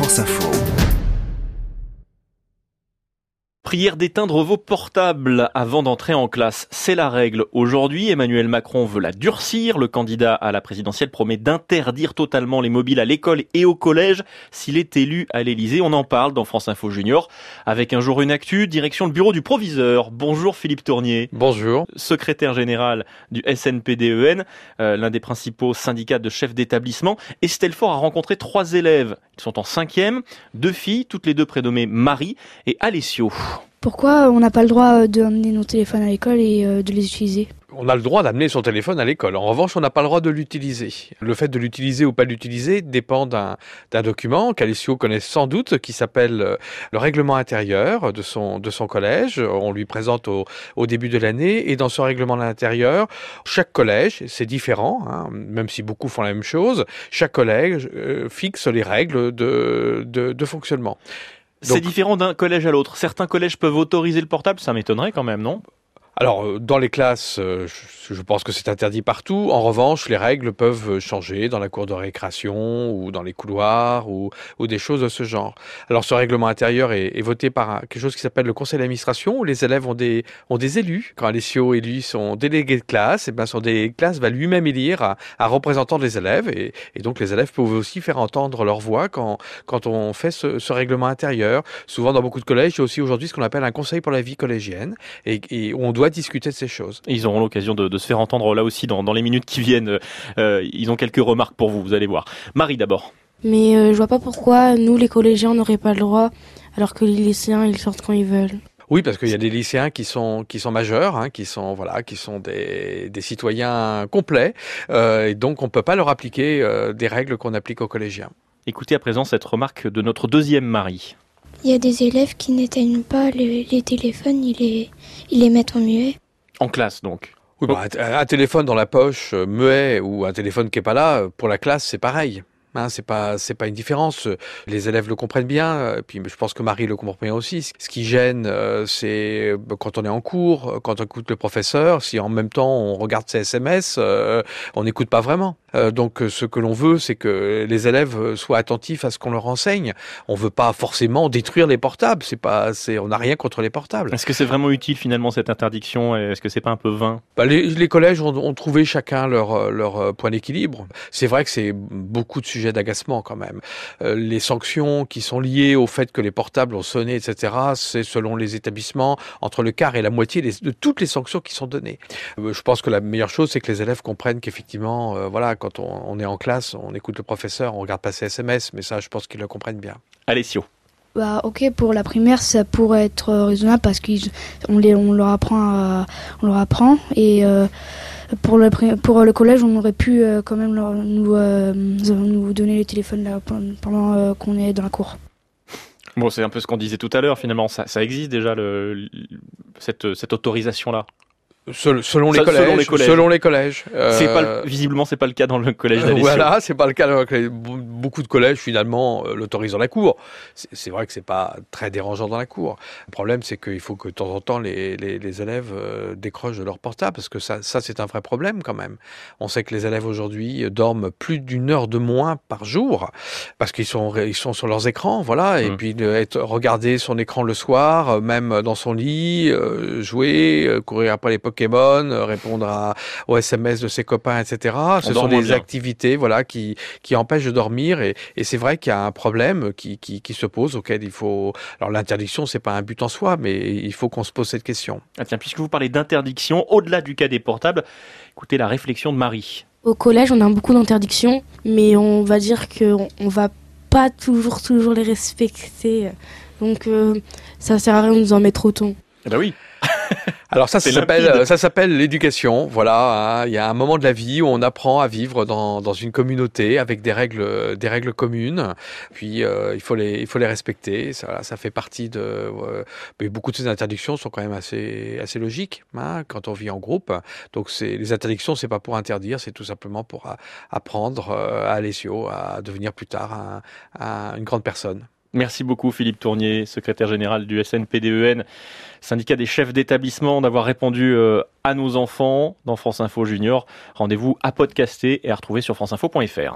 France Info. Prière d'éteindre vos portables avant d'entrer en classe. C'est la règle. Aujourd'hui, Emmanuel Macron veut la durcir. Le candidat à la présidentielle promet d'interdire totalement les mobiles à l'école et au collège s'il est élu à l'Élysée. On en parle dans France Info Junior. Avec un jour une actu, direction le bureau du proviseur. Bonjour Philippe Tournier. Bonjour. Secrétaire général du SNPDEN, l'un des principaux syndicats de chefs d'établissement. Estelle Faure a rencontré 3 élèves. Ils sont en 5e, 2 filles, toutes les deux prénommées Marie et Alessio. Pourquoi on n'a pas le droit d'emmener nos téléphones à l'école et de les utiliser ? On a le droit d'amener son téléphone à l'école. En revanche, on n'a pas le droit de l'utiliser. Le fait de l'utiliser ou pas l'utiliser dépend d'un document qu'Alessio connaît sans doute, qui s'appelle le règlement intérieur de son collège. On lui présente au début de l'année. Et dans ce règlement intérieur, chaque collège, c'est différent, même si beaucoup font la même chose, chaque collège fixe les règles de fonctionnement. C'est différent d'un collège à l'autre. Certains collèges peuvent autoriser le portable, ça m'étonnerait quand même, non ? Alors, dans les classes, je pense que c'est interdit partout. En revanche, les règles peuvent changer dans la cour de récréation ou dans les couloirs ou des choses de ce genre. Alors, ce règlement intérieur est voté par quelque chose qui s'appelle le conseil d'administration, où les élèves ont des élus. Quand Alessio élit son délégué de classe, et son délégué de classe va lui-même élire un représentant des élèves. Et donc, les élèves peuvent aussi faire entendre leur voix quand on fait ce règlement intérieur. Souvent, dans beaucoup de collèges, il y a aussi aujourd'hui ce qu'on appelle un conseil pour la vie collégienne, et où on doit discuter de ces choses. Ils auront l'occasion de se faire entendre là aussi dans les minutes qui viennent. Ils ont quelques remarques pour vous allez voir. Marie d'abord. Mais je vois pas pourquoi nous, les collégiens, n'auraient pas le droit, alors que les lycéens, ils sortent quand ils veulent. Oui, parce qu'il y a des lycéens qui sont majeurs, qui sont des citoyens complets, et donc on peut pas leur appliquer des règles qu'on applique aux collégiens. Écoutez à présent cette remarque de notre deuxième Marie. Il y a des élèves qui n'éteignent pas les téléphones, ils les mettent en muet. En classe donc. Oui, un téléphone dans la poche, muet, ou un téléphone qui est pas là, pour la classe, c'est pareil. C'est pas une différence. Les élèves le comprennent bien, puis je pense que Marie le comprend bien aussi. Ce qui gêne, c'est quand on est en cours, quand on écoute le professeur, si en même temps on regarde ses SMS, on n'écoute pas vraiment. Donc ce que l'on veut, c'est que les élèves soient attentifs à ce qu'on leur enseigne. On veut pas forcément détruire les portables. On n'a rien contre les portables. Est-ce que c'est vraiment utile finalement cette interdiction ? Est-ce que c'est pas un peu vain ? Les collèges ont trouvé chacun leur point d'équilibre. C'est vrai que c'est beaucoup de sujets d'agacement quand même. Les sanctions qui sont liées au fait que les portables ont sonné, etc., c'est selon les établissements entre le quart et la moitié de toutes les sanctions qui sont données. Je pense que la meilleure chose, c'est que les élèves comprennent qu'effectivement, quand on est en classe, on écoute le professeur, on regarde passer SMS, mais ça, je pense qu'ils le comprennent bien. Alessio. Ok, pour la primaire, ça pourrait être raisonnable parce qu'on leur apprend et pour le collège, on aurait pu quand même nous donner les téléphones là, pendant qu'on est dans la cour. Bon, c'est un peu ce qu'on disait tout à l'heure finalement. Ça existe déjà cette autorisation-là. Selon les collèges. Visiblement, c'est pas le cas dans le collège d'Alessio. Voilà, c'est pas le cas dans le collège. Beaucoup de collèges, finalement, l'autorisent dans la cour. C'est vrai que c'est pas très dérangeant dans la cour. Le problème, c'est qu'il faut que de temps en temps, les élèves décrochent de leur portable, parce que ça, c'est un vrai problème quand même. On sait que les élèves aujourd'hui dorment plus d'1 heure de moins par jour, parce qu'ils sont sur leurs écrans, voilà. Et puis, regarder son écran le soir, même dans son lit, jouer, courir après les Pokémon, répondre aux SMS de ses copains, etc. Ce sont des activités, qui empêchent de dormir, et c'est vrai qu'il y a un problème qui se pose, auquel il faut. Alors l'interdiction, c'est pas un but en soi, mais il faut qu'on se pose cette question. Ah tiens, puisque vous parlez d'interdiction, au-delà du cas des portables, écoutez la réflexion de Marie. Au collège, on a beaucoup d'interdictions, mais on va dire qu'on va pas toujours les respecter, donc ça sert à rien de nous en mettre autant. Eh ben oui. Alors ça s'appelle l'éducation. Voilà, il y a un moment de la vie où on apprend à vivre dans une communauté avec des règles communes. Puis il faut les respecter. Ça fait partie de. Mais beaucoup de ces interdictions sont quand même assez logiques quand on vit en groupe. Donc les interdictions, c'est pas pour interdire, c'est tout simplement pour apprendre à Alessio à devenir plus tard une grande personne. Merci beaucoup Philippe Tournier, secrétaire général du SNPDEN, syndicat des chefs d'établissement, d'avoir répondu à nos enfants dans France Info Junior. Rendez-vous à podcaster et à retrouver sur franceinfo.fr.